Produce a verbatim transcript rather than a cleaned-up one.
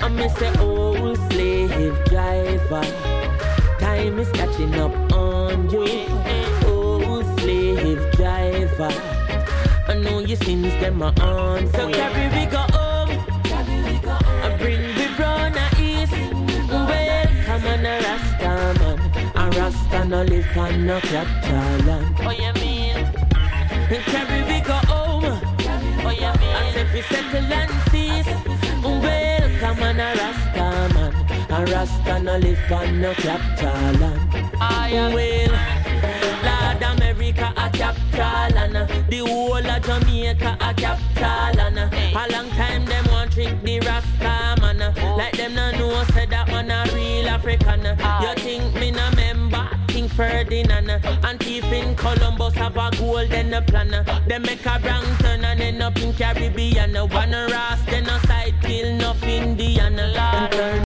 I miss the old slave driver. Time is catching up on you. Old slave driver. I know your sins, them are on. So carry we go home. I bring the brown a east. Well, come on a Rasta man. A Rasta no live on no capital land. Oh, you mean? Carry we go home. Oh, you mean? I said we settle and cease. Well, come on a Rasta man. A Rasta no live on no capital land. I am well. Lord America a capital and the whole of Jamaica a capital and a long time them want trick the Rasta man. Like them no know say that man a real African. You think me no member? King Ferdinand and thief in Columbus have a golden plan. They make a brown turn and end up in Caribbean. One Ras then a side kill enough Indian.